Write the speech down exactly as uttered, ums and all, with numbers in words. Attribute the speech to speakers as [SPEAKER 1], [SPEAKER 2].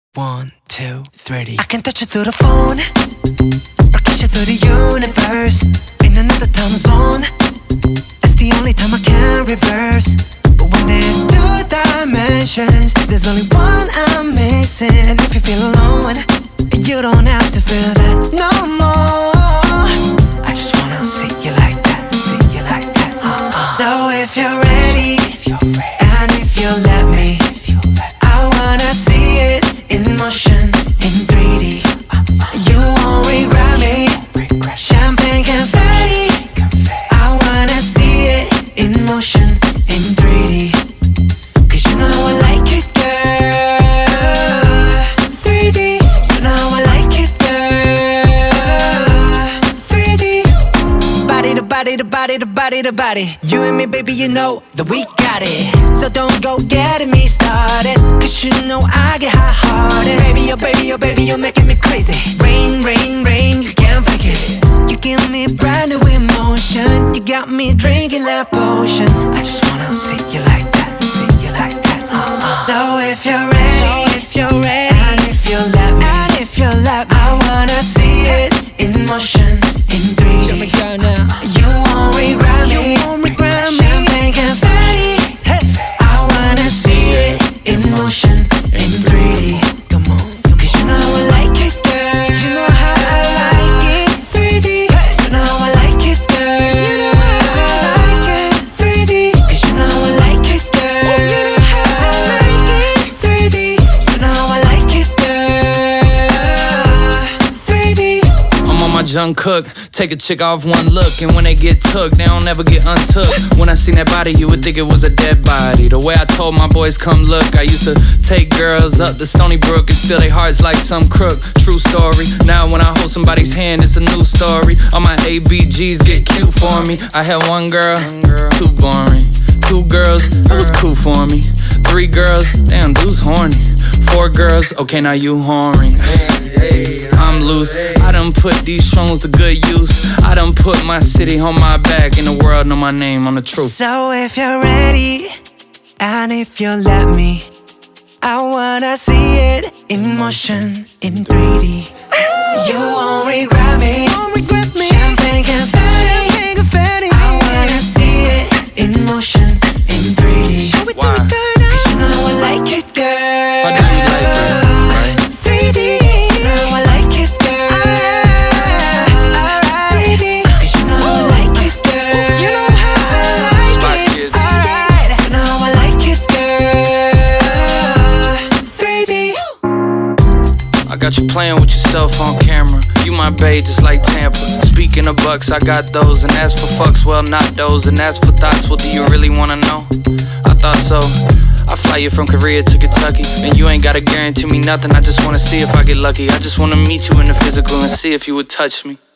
[SPEAKER 1] One, two, three. I can touch you through the phone or kiss you through the universe. In another time zone, that's the only time I can reverse. But when there's two dimensions, there's only one I'm missing. And if you feel alone, you don't have to feel that no more. I just wanna see you like that, see you like that. uh-uh. So if you're ready, if you're ready, and if you let me, I wanna see it in motion, in three D. You won't regret me. Champagne confetti. I wanna see it in motion, in three D. Cause you know I like it, girl. three D. You know I like it, girl. three D. Body to body to body to body to body. You and me, baby, you know that we got it. So don't go getting me started, cause you know I get hot-hearted. Baby, oh baby, oh baby, you're making me crazy. Rain, rain, rain, you can't fake it. You give me brand new emotion. You got me drinking that potion. I just wanna see you like that, see you like that. uh-uh. So if you're ready, so if you're ready, and if you let me, and if you let me, I wanna see it in motion, in three D. Show me girl now. You won't regret me. You won't regret me. Champagne confetti. Hey. I wanna see it in motion, in three D. Come on, come on. Cause you know I like it, girl. You know how I like it, three D. You know I like it, girl. You know how I like it, three D. Cause you know I like it, girl. You know how I like it, three D. You know I like it, girl. three D.
[SPEAKER 2] I'm on my Jung Cook, take a chick off one look, and when they get took, they don't ever get untook. When I seen that body, you would think it was a dead body. The way I told my boys come look, I used to take girls up to Stony Brook and steal their hearts like some crook. True story. Now when I hold somebody's hand, it's a new story. All my A B Gs get cute for me. I had one girl, too boring. Two girls, that was cool for me. Three girls, damn, dude's horny. Four girls, okay, now you whoring. I'm loose, I done put these songs to good use. I done put my city on my back, and the world know my name on the truth.
[SPEAKER 1] So if you're ready, and if you let me, I wanna see it in motion, in three D. You won't regret me. Champagne confetti. I wanna see it in motion, in three D.
[SPEAKER 2] Why?
[SPEAKER 1] Cause you know I like it, girl.
[SPEAKER 2] Why do you like it, right?
[SPEAKER 1] three D. You know I like it, girl. Alright. three D. Cause you know I like it, girl. You know how I like
[SPEAKER 2] Spot
[SPEAKER 1] it.
[SPEAKER 2] kids.
[SPEAKER 1] Alright. You know I like it, girl. three D.
[SPEAKER 2] I got you playing with yourself on camera. You my bae just like Tampa. Speaking of bucks, I got those. And as for fucks, well not those. And as for thoughts, well do you really wanna know? I thought so. I fly you from Korea to Kentucky, and you ain't gotta guarantee me nothing. I just wanna see if I get lucky. I just wanna meet you in the physical and see if you would touch me.